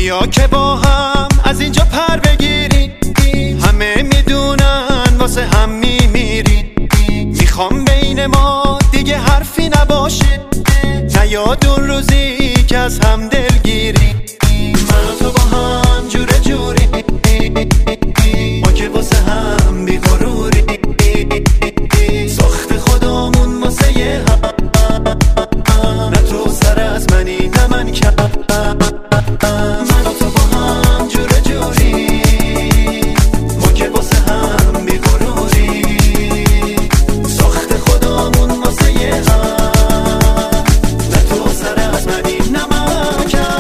بیا که با هم از اینجا پر بگیریم، همه میدونن واسه هم میمیریم. میخوام بین ما دیگه حرفی نباشه، نیاد اون روزی که از هم دلگیریم. من و تو با هم جوره جوری، ما که واسه هم بیغروری، ساخت خودمون واسه یه هم، نه تو سر از منی نه من کم. من و تو با هم جوره جوری، ما که واسه هم بیغروری، ساخت خودمون واسه یه هم، نه تو سر از منی نه من کم.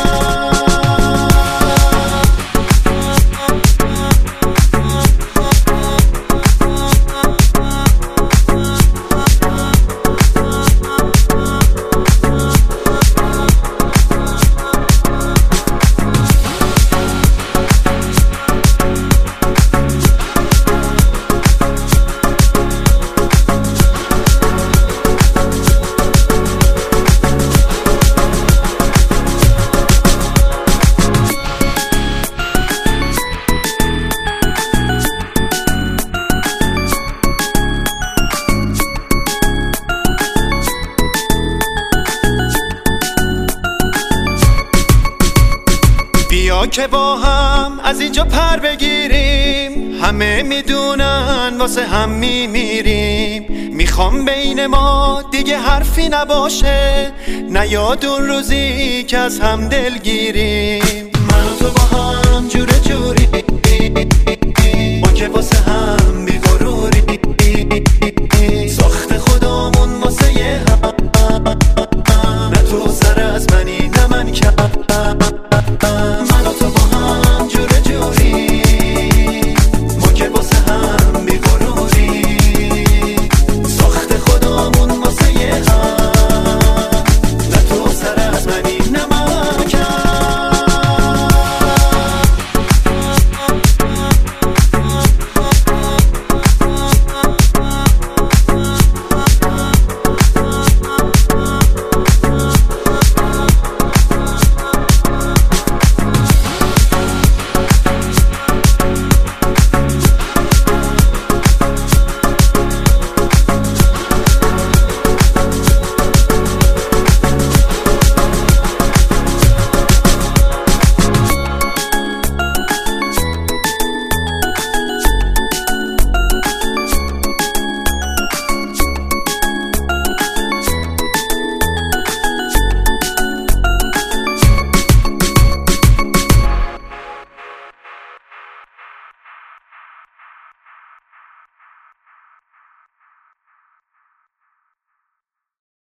بیا که با هم از اینجا پر بگیریم، همه میدونن واسه هم میمیریم. میخوام بین ما دیگه حرفی نباشه، نیاد اون روزی که از هم دلگیریم.